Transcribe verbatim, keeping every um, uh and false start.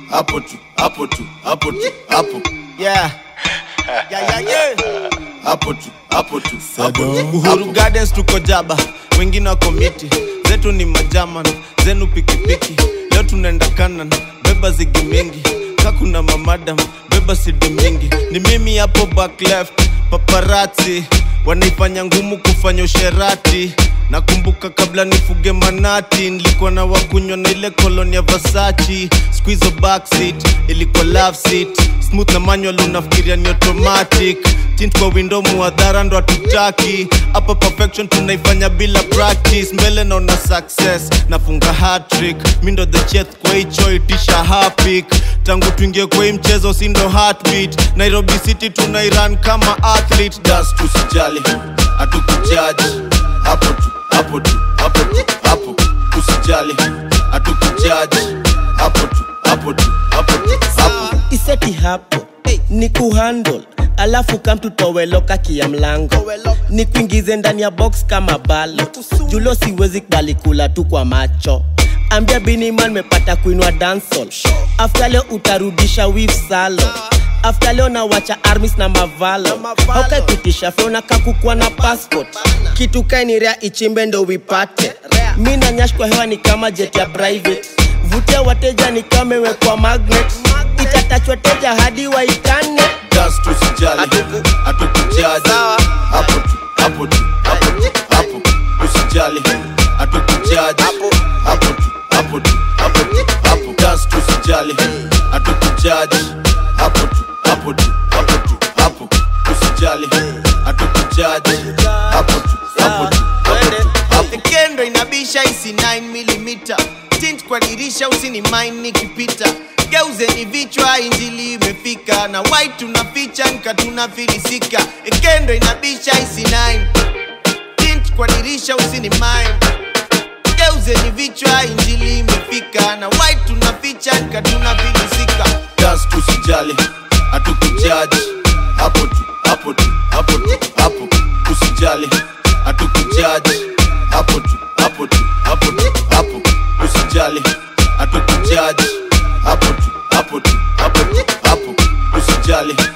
hapo tu, hapo tu, hapo tu, hapo. Yeah. Yeah, yeah, yeah. Hapo tu, hapo tu, hapo tu. Uhuru Gardens tuko jaba, wengine wako miti. Zetu ni majaman, zenu pikipiki. Leo tunaenda kanan, beba zigi mingi. Kakuna mamadam, beba sidi mingi. Ni mimi hapo back left, paparazzi wanaifanya ngumu kufanya usherati. Nakumbuka kabla nifuge manati, nilikuwa na wakunywa na ile koloni ya Versace. Squeeze backseat, ilikuwa love seat. Smooth na manual unafikiria ni automatic. Tint kwa window muadhara ndo hatutaki. Hapa perfection tunaifanya bila practice. Mbele naona success, nafunga hat-trick. Mi ndo the chef kwa hicho itisha hapik. Tangu tuingie kwa hii mchezo si ndo heartbeat. Nairobi City tunairan kama athlete. Dance tusijali, hatukujudge. Hapo tu, hapo tu, hapo tu, hapo. Usijali, hatukujudge. Hapo tu, hapo tu, hapo tu, hapo. Iseti hapo, ni kuhandle. Alafu kam tutoweloka kia mlango. Ni kuingize ndani ya box kama balo. Julo siwezi kubali kula tu kwa macho. Ambia Biniman mepata kuinua dancehall. After leo utarudisha weave salon. After leo na wacha armies na mavalo. Haukai kutisha feona kakukua na passport. Kitu kai ni rea ichimbe ndo wipate. Mina nyash kwa hewa ni kama jet ya private. Vutia wateja ni kama wekwa magnet. Itatachwa teja hadi waikane. Dance tusijali, hatukujudge. Hapo tu, hapo tu, hapo tu, hapo. Usijali, hatukujudge. Hapo tu, hapo tu, hapo tu, hapo. Dance tusijali, hatukujudge. Hapo tu, hapo tu, hapo tu, hapo. Usijali, hatukujudge. Hapo tu, hapo tu, hapo tu, hapo. Kendo inabisha isi nine millimeter. Tint kwa dirisha usini mind nikipita. Geuze ni vichwa injili imefika. Na white tunaficha nka tunafilisika. Kendo inabisha isi nine. Tint kwa dirisha usini mind. Geuze ni vichwa injili imefika. Na white tunaficha nka tunafilisika. Dance tusijali, hatukujudge. Hapo tu, hapo tu, hapo tu, hapo. Usijali, hatukujudge. Hapo tu, hapo tu, hapo tu, hapo. Usijali, hatukujudge. Hapo tu, hapo tu, hapo tu, hapo. Usijali.